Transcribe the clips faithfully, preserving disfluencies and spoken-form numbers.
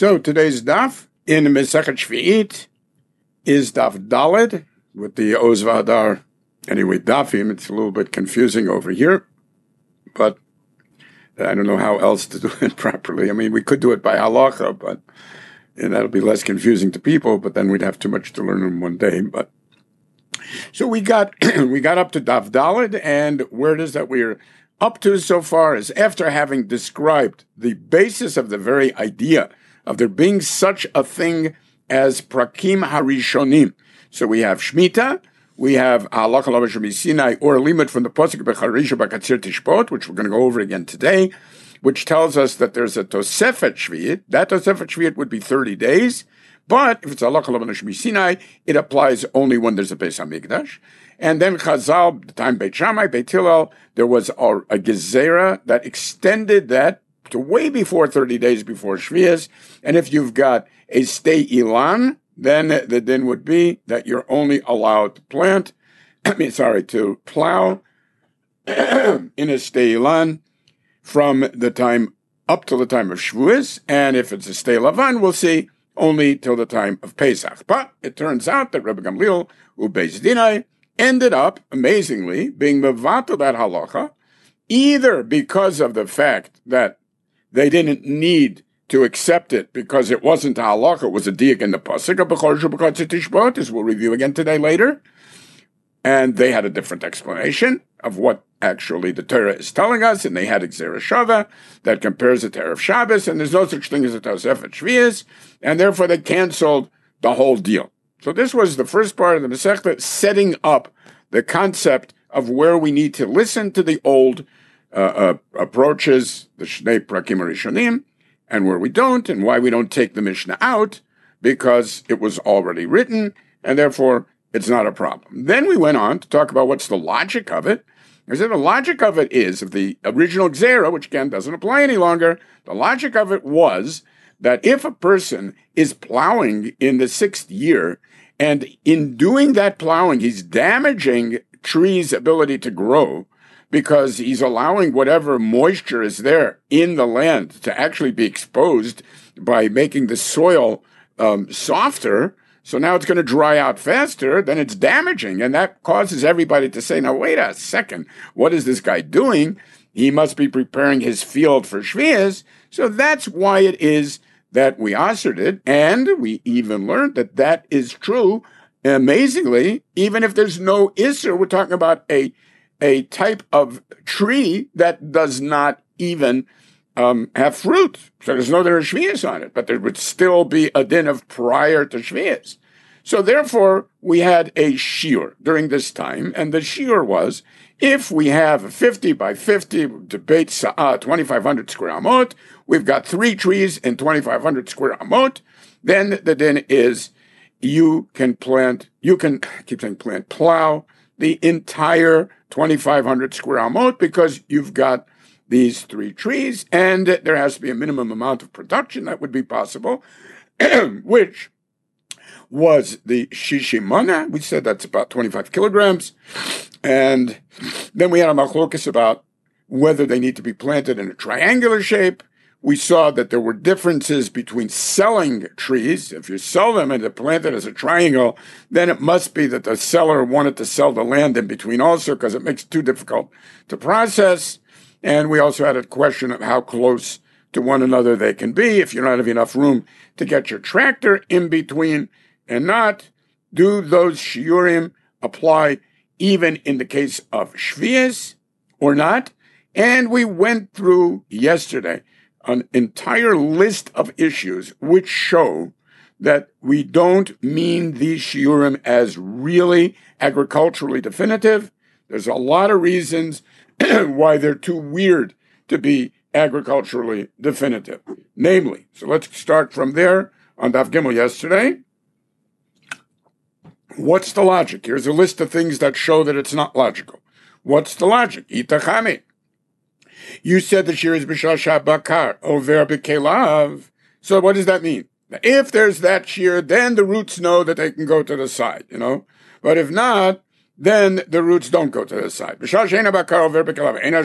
So today's daf in Mesechet Shvi'it is daf Daled with the Oz V'Hadar. Anyway, dafim, it's a little bit confusing over here, but I don't know how else to do it properly. I mean, we could do it by halacha, but and that'll be less confusing to people, but then we'd have too much to learn in one day. But so we got we got up to daf Daled, and where it is that we're up to so far is after having described the basis of the very idea of there being such a thing as prakim harishonim. So we have Shemitah, we have Halakha L'Shem Sinai, or a limit from the Pasuk Becharisha Bakatzir Tishbot, which we're going to go over again today, which tells us that there's a Tosefet Shvi'it. That Tosefet Shvi'it would be thirty days, but if it's Halakha L'Shem Sinai, it applies only when there's a Beis HaMikdash. And then Chazal, the time Beit Shammai, Beit Hillel, there was a, a Gezerah that extended that to way before thirty days before Shvi'as. And if you've got a stay ilan, then the din would be that you're only allowed to plant, I mean, sorry, to plow in a stay ilan from the time up till the time of Shavuos. And if it's a stay lavan, we'll see, only till the time of Pesach. But it turns out that Rebbe Gamliel, Ubeis Dinai, ended up, amazingly, being mevatel that halacha, either because of the fact that they didn't need to accept it because it wasn't a halacha, it was a diak in the pasuk, as we'll review again today later. And they had a different explanation of what actually the Torah is telling us, and they had Gzera Shava that compares the Torah of Shabbos, and there's no such thing as a Tosefet Shvi'is, and therefore they canceled the whole deal. So this was the first part of the Masechta, setting up the concept of where we need to listen to the old uh, uh, approaches, the Shnei Prakim Rishonim, and where we don't, and why we don't take the Mishnah out, because it was already written, and therefore it's not a problem. Then we went on to talk about what's the logic of it. I said the logic of it is, of the original Gzera, which again doesn't apply any longer, the logic of it was that if a person is plowing in the sixth year, and in doing that plowing, he's damaging trees' ability to grow because he's allowing whatever moisture is there in the land to actually be exposed by making the soil um, softer. So now it's going to dry out faster, then it's damaging. And that causes everybody to say, now, wait a second, what is this guy doing? He must be preparing his field for Shvi'as. So that's why it is that we answered it, and we even learned that that is true. Amazingly, even if there's no Isser, we're talking about a a type of tree that does not even um, have fruit. So there's no there Shvi'as on it, but there would still be a din of prior to Shvi'as. So therefore, we had a shiur during this time, and the shiur was, if we have a fifty by fifty debate sa'ah, twenty-five hundred square amot, we've got three trees in twenty-five hundred square amot, then the din is you can plant, you can, I keep saying plant, plow the entire twenty-five hundred square amot because you've got these three trees, and there has to be a minimum amount of production that would be possible, which was the shishimana. We said that's about twenty-five kilograms. And then we had a machlokas about whether they need to be planted in a triangular shape. We saw that there were differences between selling trees. If you sell them and they're planted as a triangle, then it must be that the seller wanted to sell the land in between also, because it makes it too difficult to process. And we also had a question of how close to one another they can be if you don't have enough room to get your tractor in between and not. Do those shiurim apply even in the case of Shvi'as or not? And we went through yesterday an entire list of issues which show that we don't mean these shiurim as really agriculturally definitive. There's a lot of reasons why they're too weird to be agriculturally definitive. Namely, so let's start from there on Daf Gimel yesterday. What's the logic? Here's a list of things that show that it's not logical. What's the logic? Itachami. You said the shir is b'shasha bakar over b'kelav. So what does that mean? If there's that shear, then the roots know that they can go to the side, you know. But if not, then the roots don't go to the side.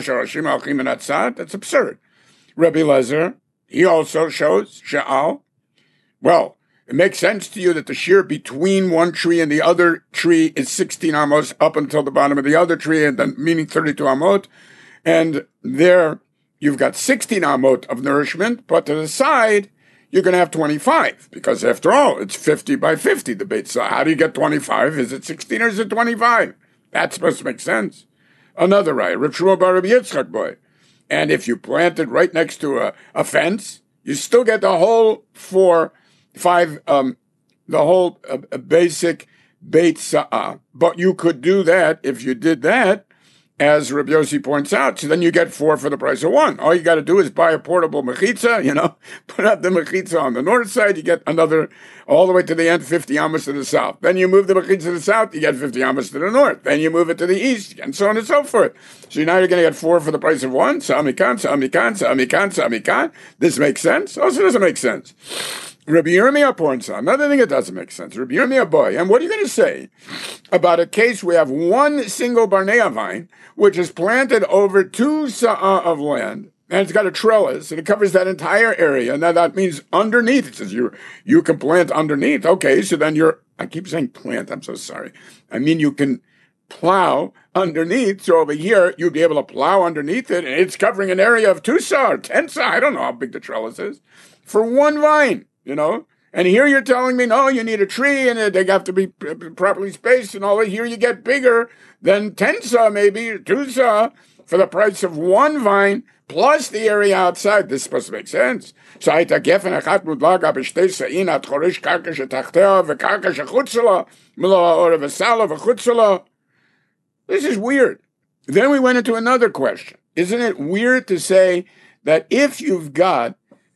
That's absurd. Rabbi Lezer, he also shows, Sha'al, Well, it makes sense to you that the shear between one tree and the other tree is sixteen amos up until the bottom of the other tree, and then meaning thirty-two amot. And there you've got sixteen amot of nourishment, but to the side, you're going to have twenty-five, because after all, it's fifty by fifty, the Beit Sa'ah. How do you get twenty-five? Is it sixteen or is it twenty-five? That's supposed to make sense. Another right, Rav Shmuel bar Rabbi Yitzchak boy. And if you plant it right next to a, a fence, you still get the whole four, five, um, the whole uh, basic Beit Sa'ah. But you could do that if you did that, as Rabbi Yossi points out, so then you get four for the price of one. All you got to do is buy a portable mechitza, you know, put up the mechitza on the north side, you get another, all the way to the end, fifty amos to the south. Then you move the mechitza to the south, you get fifty amos to the north. Then you move it to the east, and so on and so forth. So now you're going to get four for the price of one. Sa'amikan, sa'amikan, sa'amikan, sa'amikan. This makes sense? Also doesn't make sense. Rabbi Yirmiyah points out another thing that doesn't make sense. Rabbi Yirmiyah boy, and what are you going to say about a case we have one single barnea vine, which is planted over two sa'ah of land, and it's got a trellis, and it covers that entire area. Now that means underneath. It says you you can plant underneath. Okay, so then you're, I keep saying plant, I'm so sorry. I mean you can plow underneath. So over here, you'd be able to plow underneath it, and it's covering an area of two sa'ah or ten sa'ah. I don't know how big the trellis is. For one vine. You know, and here you're telling me, no, you need a tree and they have to be properly spaced and all that. Here you get bigger than ten sa'ah, maybe two sa'ah for the price of one vine plus the area outside. This is supposed to make sense. So this is weird. Then we went into another question. Isn't it weird to say that if you've got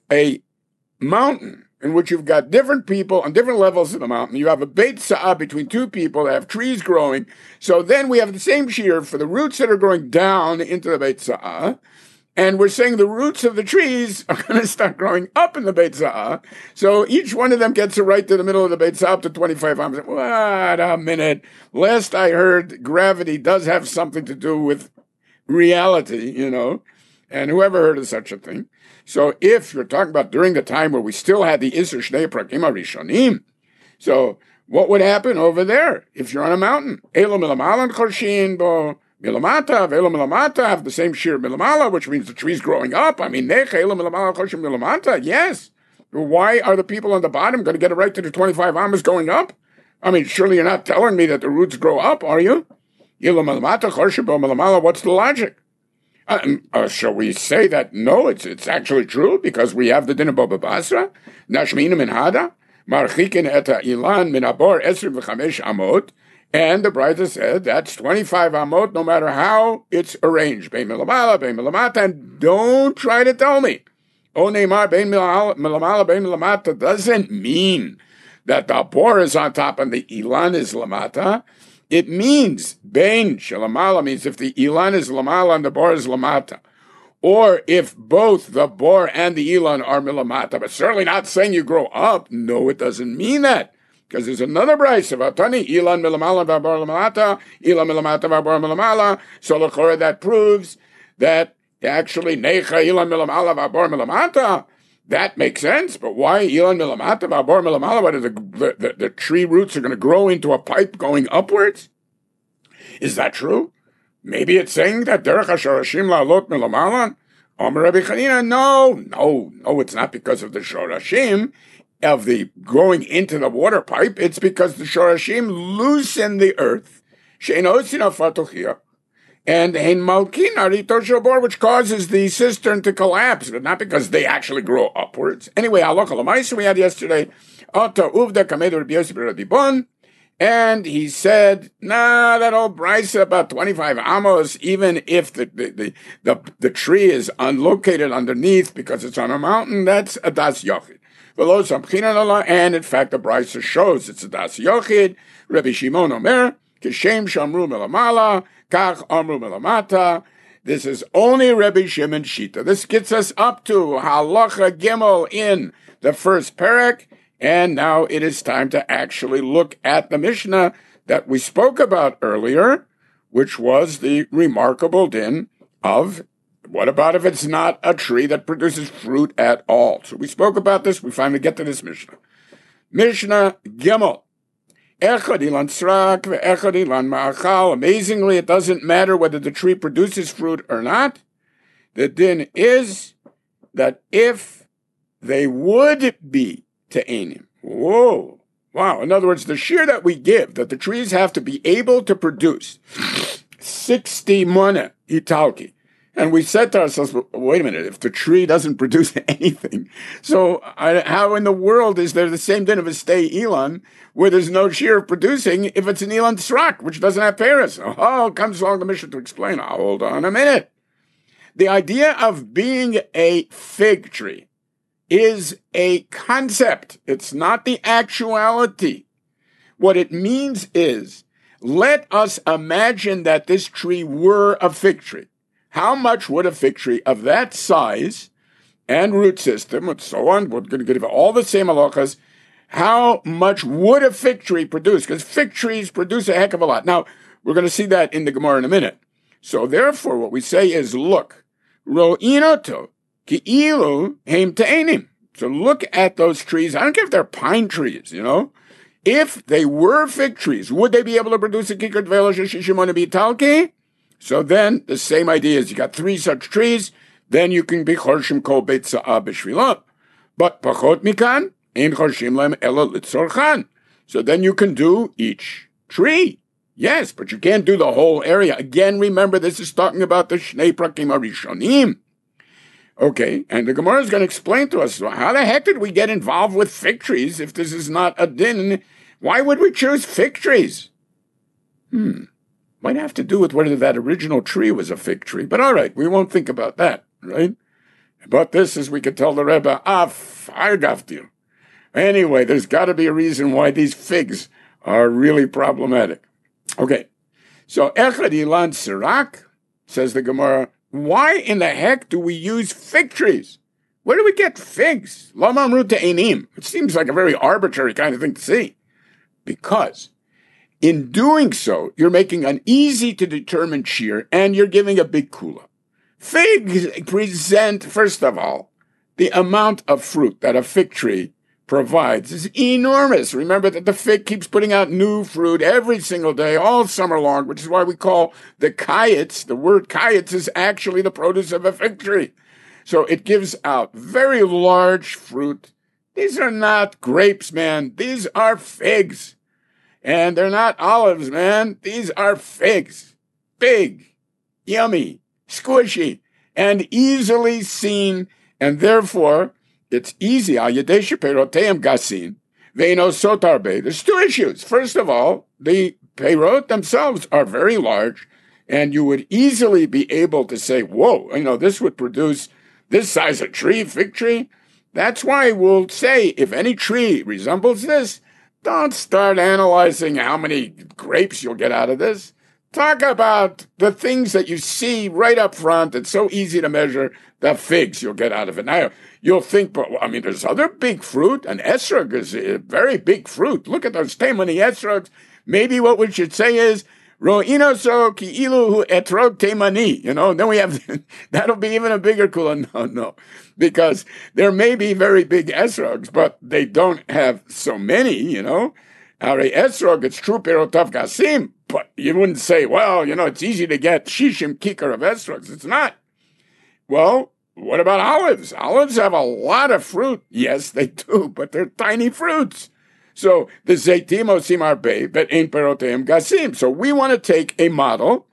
a mountain in which you've got different people on different levels of the mountain, you have a Beit Sa'ah between two people that have trees growing, so then we have the same shear for the roots that are growing down into the Beit Sa'ah, and we're saying the roots of the trees are going to start growing up in the Beit Sa'ah, so each one of them gets a right to the middle of the Beit Sa'ah up to twenty-five amos. Wait a minute. Last I heard, gravity does have something to do with reality, you know, and whoever heard of such a thing? So if you're talking about during the time where we still had the Isser Shnei Prakim HaRishonim, so what would happen over there if you're on a mountain? Elo milamala chorshin bo milamata, velo milamata have the same shear milamala, which means the tree's growing up. I mean, nech elo milamala chorshin milamata, yes. Why are the people on the bottom going to get a right to the twenty-five amos going up? I mean, surely you're not telling me that the roots grow up, are you? Elo milamata chorshin bo milamala, what's the logic? Uh, uh, shall we say that, no, it's it's actually true, because we have the din of Baba Basra, Nashmina min Hada, Marchikin eta Ilan min Abor Esrim v'chamesh Amot, and the Braita said that's twenty-five Amot, no matter how it's arranged. Bein milamala, bein milamata, and don't try to tell me. O Neymar, bein milamala, bein milamata doesn't mean that the Abor is on top and the Ilan is lamata. It means, bein shalamala means if the ilan is lamala and the bor is lamata. Or if both the bor and the ilan are milamata, but certainly not saying you grow up. No, it doesn't mean that. Because there's another brayse of Atani, ilan milamala v'abor lamata, ilan milamata v'abor milamala. So l'chora that proves that actually necha ilan milamala v'abor milamata. That makes sense, but why ilan milamata v'abor milamala? What are the, the, the, the tree roots are going to grow into a pipe going upwards? Is that true? Maybe it's saying that derech hashorashim la'alot milamala. Omer Rabbi Chanina, no, no, no, it's not because of the shorashim of the growing into the water pipe. It's because the shorashim loosen the earth. She'ein otzin afatochia. And ein malkin arito shobor, which causes the cistern to collapse, but not because they actually grow upwards. Anyway, halacha l'maisa we had yesterday, Ata uvda kamed Rabbi Yossi ben Rabbi Bon, and he said, nah, that old brisa about twenty-five amos, even if the the, the the the tree is unlocated underneath because it's on a mountain, that's a das yochid. And in fact, the brisa shows it's a das yochid. Rabbi Shimon Omer, kishem shamru melamala. This is only Rabbi Shimon Shita. This gets us up to Halacha Gimel in the first parak, and now it is time to actually look at the Mishnah that we spoke about earlier, which was the remarkable din of what about if it's not a tree that produces fruit at all? So we spoke about this. We finally get to this Mishnah. Mishnah Gimel. Echad ilan srak ve'echad ilan ma'achal. Amazingly, it doesn't matter whether the tree produces fruit or not. The din is that if they would be te'enim. Whoa. Wow. In other words, the shear that we give, that the trees have to be able to produce sixty mana italki. And we said to ourselves, wait a minute, if the tree doesn't produce anything, so I, how in the world is there the same din of a stay Elon where there's no shear of producing if it's an Elon Srak, which doesn't have Paris? Oh, comes along the mission to explain. Oh, hold on a minute. The idea of being a fig tree is a concept. It's not the actuality. What it means is, let us imagine that this tree were a fig tree. How much would a fig tree of that size and root system and so on, we're going to give all the same halachas, how much would a fig tree produce? Because fig trees produce a heck of a lot. Now, we're going to see that in the Gemara in a minute. So therefore, what we say is, look, ro'inoto ki'ilu heim te'enim. So look at those trees. I don't care if they're pine trees, you know. If they were fig trees, would they be able to produce a kikar dvela shishimona bitalki? So then, the same idea is you got three such trees, then you can be chorshim kol beit sa'ah b'shvila. But pachot mikan, ein chorshim lem ela litzorchan. So then you can do each tree. Yes, but you can't do the whole area. Again, remember, this is talking about the Shnei Prakim Arishonim. Okay, and the Gemara is going to explain to us, well, how the heck did we get involved with fig trees if this is not a din? Why would we choose fig trees? Hmm. Might have to do with whether that original tree was a fig tree. But all right, we won't think about that, right? But this is, we could tell the Rebbe, ah, fargaftir. Anyway, there's got to be a reason why these figs are really problematic. Okay, so echad ilan sirak, says the Gemara, why in the heck do we use fig trees? Where do we get figs? Lama amru te'enim. It seems like a very arbitrary kind of thing to see. Because in doing so, you're making an easy-to-determine shear, and you're giving a big kula. Figs present, first of all, the amount of fruit that a fig tree provides is enormous. Remember that the fig keeps putting out new fruit every single day, all summer long, which is why we call the kayetz, the word kayetz is actually the produce of a fig tree. So it gives out very large fruit. These are not grapes, man. These are figs. And they're not olives, man. These are figs. Big, yummy, squishy, and easily seen. And therefore, it's easy. There's two issues. First of all, the peirot themselves are very large, and you would easily be able to say, whoa, you know, this would produce this size of tree, fig tree. That's why we'll say, if any tree resembles this, don't start analyzing how many grapes you'll get out of this. Talk about the things that you see right up front. It's so easy to measure the figs you'll get out of it. Now, you'll think, but I mean, there's other big fruit, and esrog is a very big fruit. Look at those temani esrogs. Maybe what we should say is, Ro'inoso ki'ilu etrog temani. You know, then we have, that'll be even a bigger kula. No, no. Because there may be very big esrogs, but they don't have so many, you know. Are esrog, it's true perotav gasim, but you wouldn't say, well, you know, it's easy to get shishim kikar of esrogs. It's not. Well, what about olives? Olives have a lot of fruit. Yes, they do, but they're tiny fruits. So the zeitim osim arbe, but ein peroteim gasim. So we want to take a model,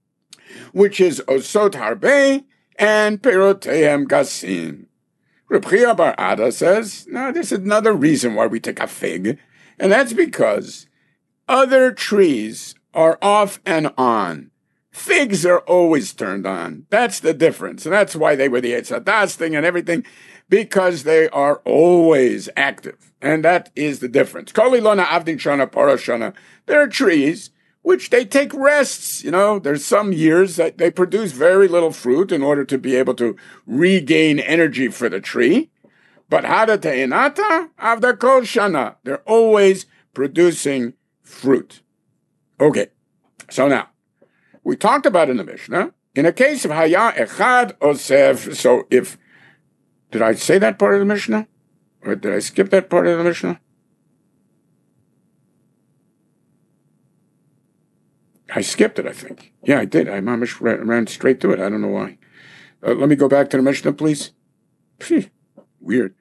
which is osot harbe and peroteim gasim. Reb Chia bar Ada says, no, there's another reason why we take a fig, and that's because other trees are off and on. Figs are always turned on. That's the difference. And that's why they were the Eitz Hadas thing and everything, because they are always active. And that is the difference. Kolilona avdin shana parashana. There are trees which they take rests. You know, there's some years that they produce very little fruit in order to be able to regain energy for the tree. But hada te'inata avda kol shana. They're always producing fruit. Okay, so now, we talked about in the Mishnah, in a case of haya echad osef, so if, did I say that part of the Mishnah? Or did I skip that part of the Mishnah? I skipped it, I think. Yeah, I did. I almost ran straight through it. I don't know why. Uh, let me go back to the Mishnah, please. Weird.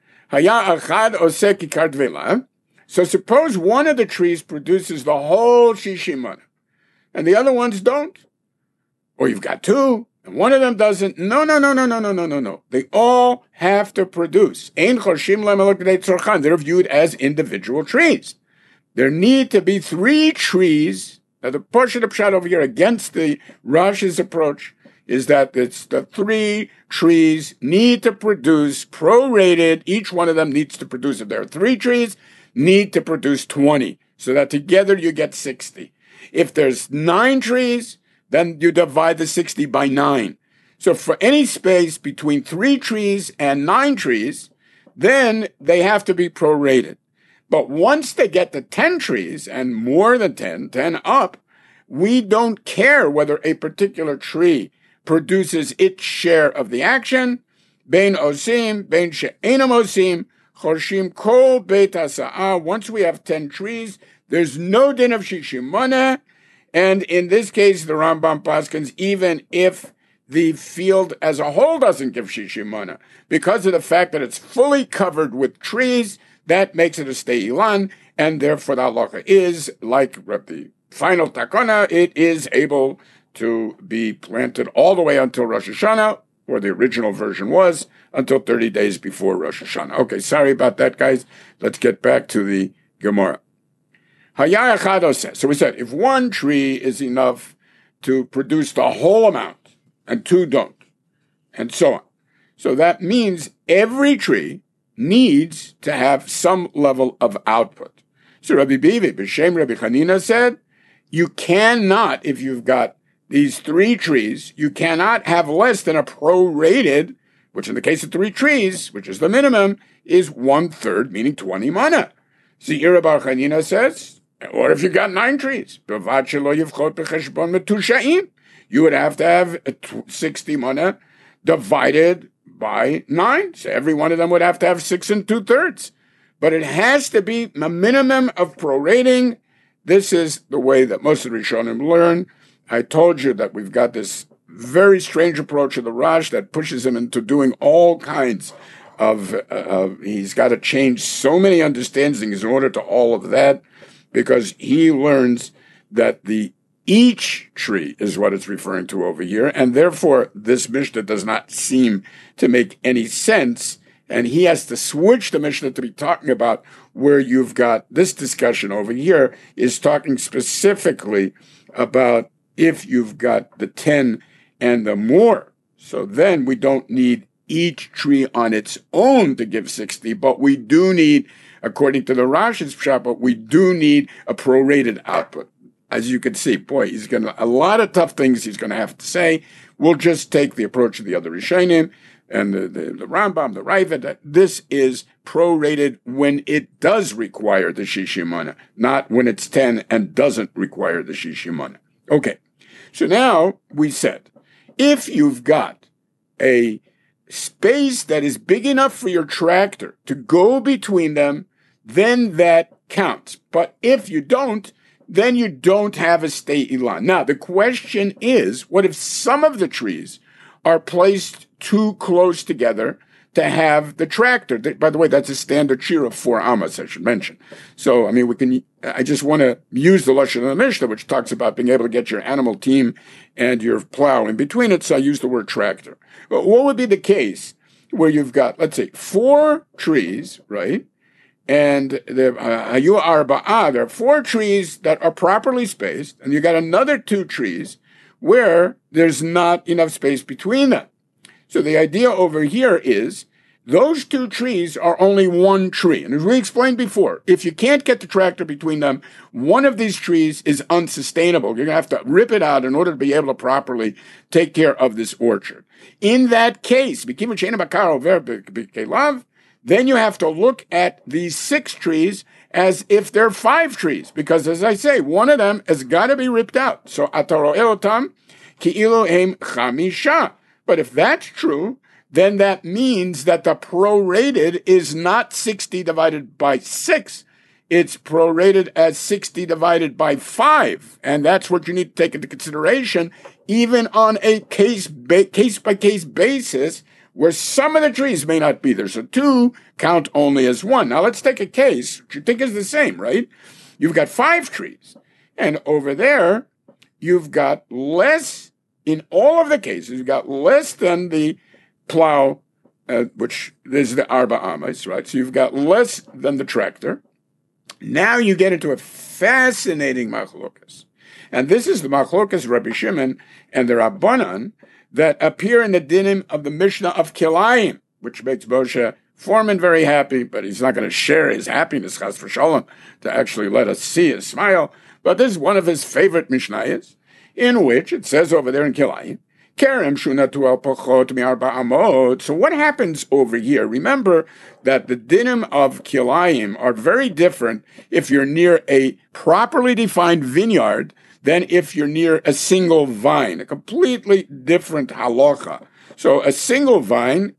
So suppose one of the trees produces the whole shishimana, and the other ones don't. Or you've got two, and one of them doesn't. No, no, no, no, no, no, no, no, no. They all have to produce. They're viewed as individual trees. There need to be three trees. Now, the portion of Pshat over here against the Rashi's approach is that it's the three trees need to produce prorated. Each one of them needs to produce, if there are three trees, need to produce twenty. So that together you get sixty. If there's nine trees, then you divide the sixty by nine. So for any space between three trees and nine trees, then they have to be prorated. But once they get to ten trees and more than ten, ten up, we don't care whether a particular tree produces its share of the action. Bein osim, bein she'enam osim, chorshim kol beit hasa'ah. Once we have ten trees, there's no din of shishimana. And in this case, the Rambam paskins, even if the field as a whole doesn't give shishimana, because of the fact that it's fully covered with trees, that makes it a steilan, and therefore the halacha is, like the final takana, it is able to be planted all the way until Rosh Hashanah, or the original version was, until thirty days before Rosh Hashanah. Okay, sorry about that, guys. Let's get back to the Gemara. So we said, if one tree is enough to produce the whole amount, and two don't, and so on. So that means every tree needs to have some level of output. So Rabbi Bibi, B'Shem Rabbi Chanina said, you cannot, if you've got these three trees, you cannot have less than a prorated, which in the case of three trees, which is the minimum, is one third, meaning twenty mana. Zira Bar Chanina says, or if you've got nine trees, you would have to have sixty mana divided by nine. So every one of them would have to have six and two thirds. But it has to be a minimum of prorating. This is the way that most of the Rishonim learn. I told you that we've got this very strange approach of the Rash that pushes him into doing all kinds of, uh, he's got to change so many understandings in order to all of that, because he learns that the each tree is what it's referring to over here, and therefore this Mishnah does not seem to make any sense, and he has to switch the Mishnah to be talking about where you've got this discussion over here is talking specifically about if you've got the ten and the more. So then we don't need each tree on its own to give sixty, but we do need, according to the Rashi's pshat, but we do need a prorated output. As you can see, boy, he's going to, a lot of tough things he's going to have to say. We'll just take the approach of the other Rishonim and the, the, the Rambam, the Raavad, that this is prorated when it does require the shishimana, not when it's ten and doesn't require the shishimana. Okay, so now we said, if you've got a space that is big enough for your tractor to go between them, then that counts. But if you don't, then you don't have a state ilan. Now, the question is, what if some of the trees are placed too close together to have the tractor? By the way, that's a standard shir of four amas, I should mention. So, I mean, we can, I just want to use the Lashon of the Mishnah, which talks about being able to get your animal team and your plow in between it, so I use the word tractor. But what would be the case where you've got, let's say, four trees, right? And there uh, there are four trees that are properly spaced, and you got another two trees where there's not enough space between them. So the idea over here is those two trees are only one tree. And as we explained before, if you can't get the tractor between them, one of these trees is unsustainable. You're going to have to rip it out in order to be able to properly take care of this orchard. In that case, then you have to look at these six trees as if they're five trees, because as I say, one of them has got to be ripped out. So ataro elotam ki'ilu hem chamisha. But if that's true, then that means that the prorated is not sixty divided by six. it's prorated as sixty divided by five. And that's what you need to take into consideration, even on a case ba- case-by-case basis, where some of the trees may not be there. So two count only as one. Now let's take a case, which you think is the same, right? You've got five trees. And over there, you've got less, in all of the cases, you've got less than the plow, uh, which is the arba amas, right? So you've got less than the tractor. Now you get into a fascinating machlokas. And this is the machlokas Rabbi Shimon and the Rabbanan that appear in the dinim of the Mishnah of Kilayim, which makes Moshe Foreman very happy, but he's not going to share his happiness, chas v'shalom, to actually let us see his smile. But this is one of his favorite Mishnayos, in which it says over there in Kilayim, Kerem shunatu al pochot mi arba amot. So what happens over here? Remember that the dinim of Kilayim are very different if you're near a properly defined vineyard than if you're near a single vine, a completely different halacha. So a single vine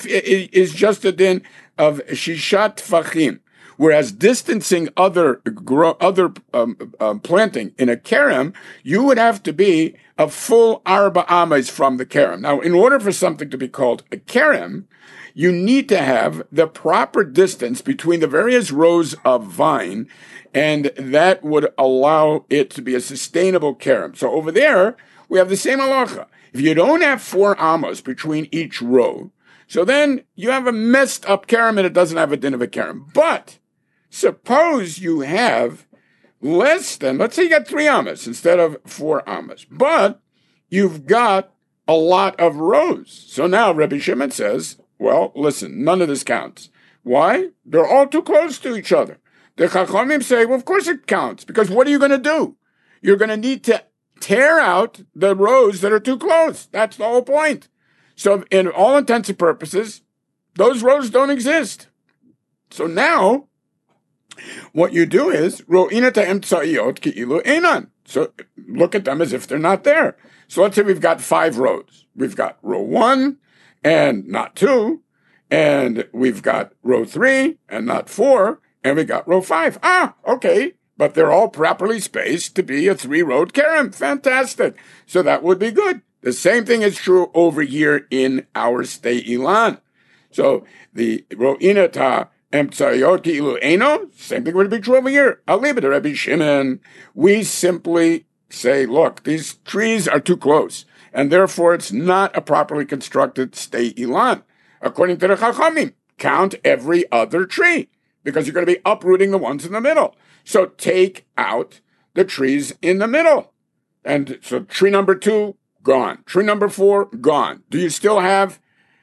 is just a din of shishat tfachim, whereas distancing other grow, other um, um, planting in a kerem, you would have to be a full arba amas from the kerem. Now, in order for something to be called a kerem, you need to have the proper distance between the various rows of vine, and that would allow it to be a sustainable kerem. So over there, we have the same halacha. If you don't have four amos between each row, so then you have a messed up kerem and it doesn't have a din of a kerem. But suppose you have less than, let's say you got three amas instead of four amas, but you've got a lot of rows. So now Rabbi Shimon says, well, listen, none of this counts. Why? They're all too close to each other. The Chachamim say, well, of course it counts, because what are you going to do? You're going to need to tear out the rows that are too close. That's the whole point. So in all intents and purposes, those rows don't exist. So now, what you do is, ro'ina ta'em tza'iyot ki'ilu einan. So look at them as if they're not there. So let's say we've got five rows. We've got row one and not two, and we've got row three and not four, and we got row five. Ah, okay. But they're all properly spaced to be a three-rowed kerem. Fantastic. So that would be good. The same thing is true over here in our Stei Ilan. So the ro'ina ta'em tza'iyot ki'ilu eino, same thing would be true over here. I'll leave it to Rabbi Shimon. We simply say, look, these trees are too close, and therefore it's not a properly constructed Stei Ilan. According to the Chachamim, count every other tree, because you're going to be uprooting the ones in the middle. So take out the trees in the middle. And so tree number two, gone. Tree number four, gone. Do you still have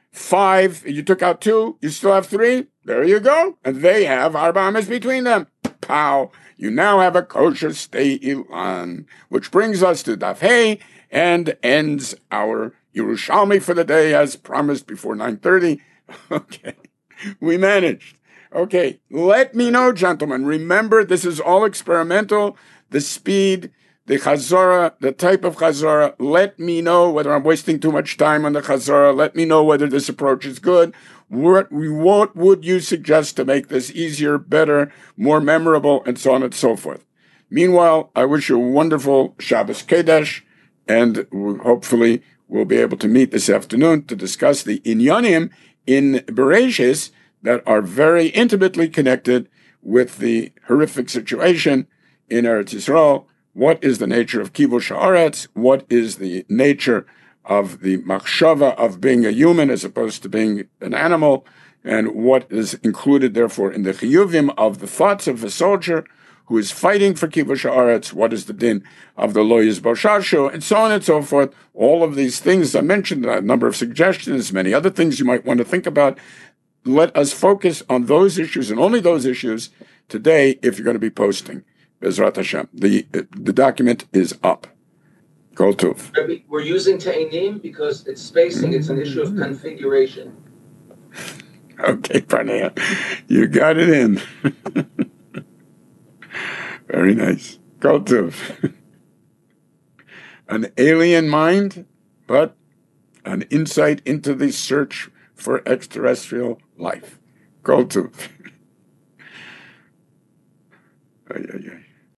five? You took out two, you still have three? There you go. And they have arba amas between them. Pow. You now have a kosher Stei Ilan, which brings us to Daf Hey and ends our Yerushalmi for the day as promised before nine thirty. Okay, we managed. Okay, let me know, gentlemen. Remember, this is all experimental. The speed, the chazara, the type of chazara. Let me know whether I'm wasting too much time on the chazara. Let me know whether this approach is good. What, what would you suggest to make this easier, better, more memorable, and so on and so forth? Meanwhile, I wish you a wonderful Shabbos Kodesh, and hopefully we'll be able to meet this afternoon to discuss the inyanim in Bereshis that are very intimately connected with the horrific situation in Eretz Yisrael. What is the nature of kivush haaretz? What is the nature of the machshava of being a human as opposed to being an animal? And what is included, therefore, in the chiyuvim of the thoughts of a soldier who is fighting for kivush haaretz? What is the din of the lo yizbo shashu? And so on and so forth. All of these things I mentioned, a number of suggestions, many other things you might want to think about. Let us focus on those issues and only those issues today if you're going to be posting. Bezrat Hashem. The, the document is up. Kol Tov. We're using Ta'anim because it's spacing. It's an issue of configuration. Okay, Parnea. You got it in. Very nice. Kol Tov. An alien mind, but an insight into the search for extraterrestrial life. Kol Tov. Ay, ay, ay.